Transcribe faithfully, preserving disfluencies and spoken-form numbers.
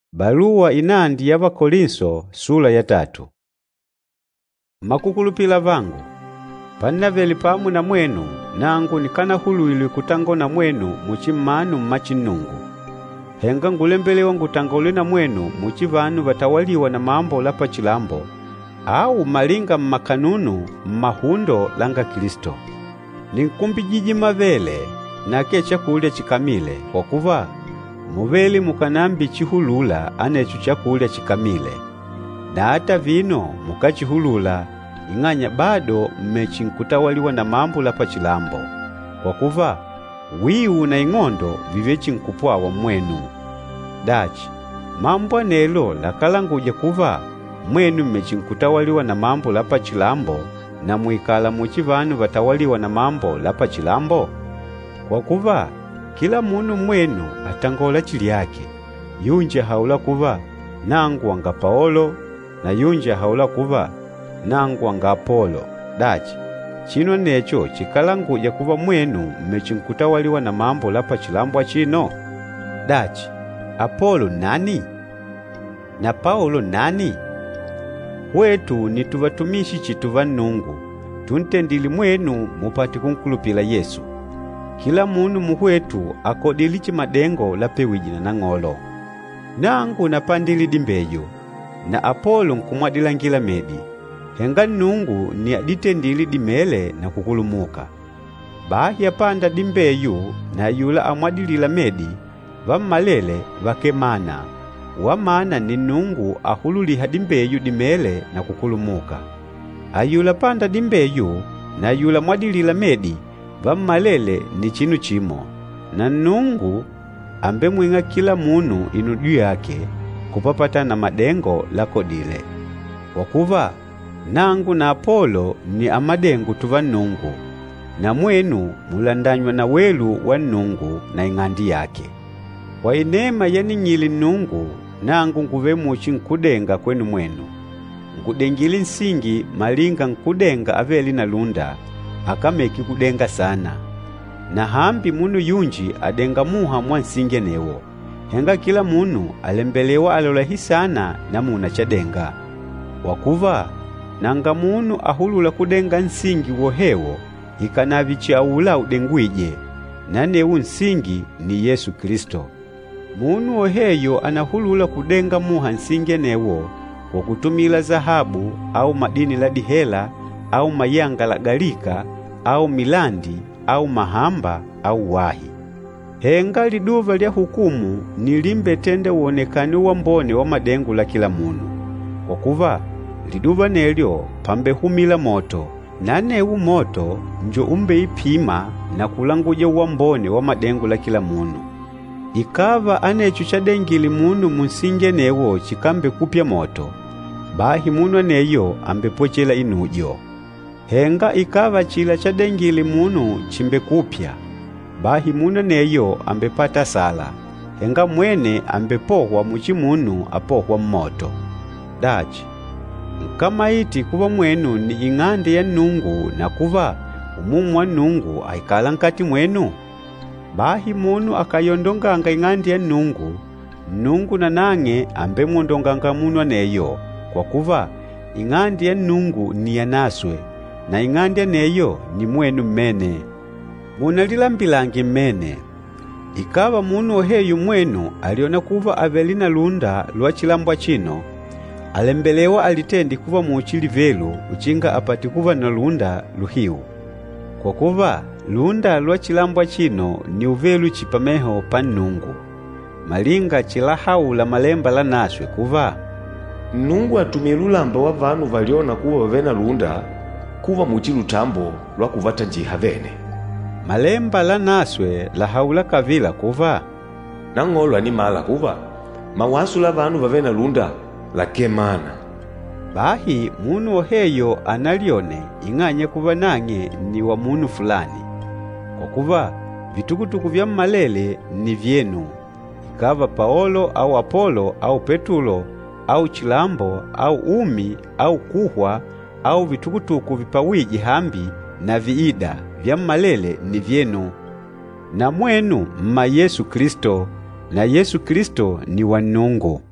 Barua inandi yaba Korinso sura ya tatu. Makukulupila vangu, panaveli pamu na mwenu, nangu nikana hulu ili kutangona mwenu muchimanu mmachinungu. Henga ngulembelewa ngutangole na mwenu muchivanu watawaliwa na mambo lapa chilambo, au malinga mmakanunu mmahundo langa Kristo. Ninkumbi jiji mavele na kecha kulia chikamile, kwa kuva muveli mukanambi chihulula anechu chakulya chikamile. Na hata vino mukachihulula inganya bado mmechinkutawaliwa na mambo lapa chilambo, kwa kuva wiu na ing'ondo vivechi nkupwawa mwenu. Dachi, mambo nelo lakalanguja kuva mwenu mmechinkutawaliwa na mambo lapa chilambo na muikala muchivanu watawaliwa na mambo lapa chilambo? Kwa kuva kila munu mwenu atangola chili yake. Yunje haula kuva nangu wanga Paulo, na yunje haula kuva nangu wanga Apolo. Dachi, chino necho chikalanguja kuva mwenu mmechinkutawaliwa na mambo lapa chilambo chino? Dachi, Apolo nani? Na Paulo nani? Wetu ni tuvatumishi chituva nungu, tuntendili mwenu mupati kunkulupila Yesu. Kila munu muhwetu akodilichi madengo lapewijina na ng'olo. Nangu napandili dimbeyo, na Apolo nkumwadilangila medi. Henga nungu ni aditendili dimele na kukulumuka. Bahi apanda dimbeyo na yula amwadilila medi, vamalele vakemana. Wamana ni nungu ahululiha dimbeyo dimele na kukulumuka. Ayula panda dimbeyo na yula mwadilila medi, vamalele ni chinu chimo. Na nungu ambe mwinga kila munu inudu yake kupapata na madengo lakodile. Wakuva nangu na Apolo ni amadengu tuva nungu, na mwenu mulandanywa na welu wa nungu na ingandi yake. Kwa inema yani nyili nungu, nangu nguve muchi nkudenga kwenu mwenu. Nkudengili nsingi malinga nkudenga aveli na lunda, akameki kudenga sana. Na hambi munu yunji adenga muha mwansinge newo. Henga kila munu alembelewa alolahi sana na muna chadenga. Wakuva nanga munu ahulula kudenga nsingi wohewo, ikanavichi aula udengwije, na newu nsingi ni Yesu Kristo. Munu woheyo anahulula kudenga muha nsinge newo kwa kutumila zahabu au madini la dihela au mayanga la galika au milandi au mahamba au wahi. Henga liduva lya hukumu nilimbe tende uonekani wa mbone wa madengu la kila munu. Kwa kuva liduva nelyo pambe humila moto, na newu moto njo umbe ipima na kulanguja wa mbone wa madengu la kila munu. Ikava anechu chadengili munu munsinge newo chikambe kupya moto, bahi munu aneyo ambe pochela inujo. Henga ikava chila chadengili munu chimbe kupya, bahi munu neyo ambepata sala. Henga mwene ambepohwa muchi munu apohwa mmoto. Dachi, kama iti kuva mwenu ni ing'ande ya nungu na kuva umumu wa nungu aikala nkati mwenu? Bahi munu akayondonganga ing'ande ya nungu, nungu na nange ambe mwondonganga munu aneyo, kwa kuva ing'ande ya nungu ni yanaswe, na ing'ande neyo ni mwenu mmene. Muna lilambilangi mmene. Ikava munu oheyu mwenu aliona kuva avelina lunda lwa chilambwa chino, alembelewa alitendi kuva muuchili velu uchinga apati kuva na lunda luhiu. Kwa kuva lunda lwa chilambwa chino ni uvelu chipameho panungu. Malinga chilahaula malemba la naswe kuva nungu atumie lulamba wa vanu valiona kuva vena lunda kuva muchilu tambo lwa kuvata njiha vene. Malemba la naswe la haula kavila kuva na ng'olo ni mala kuva mawasu la vanu vavena lunda la kemana. Bahi munu oheyo analione inganye kuva nange ni wa munu fulani. Kwa kuva vitukutuku vya malele ni vyenu. Ikava Paulo au Apolo au Petulo au chilambo au umi au kuhwa au vitukutuku vipawiji hambi na viida vya malele ni vyenu. Na mwenu mma Yesu Kristo, na Yesu Kristo ni wa nungu.